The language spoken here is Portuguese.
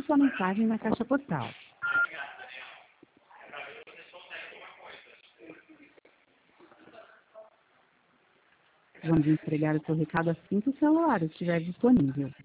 sua mensagem na caixa postal. Vamos entregar o seu recado assim que o celular estiver disponível.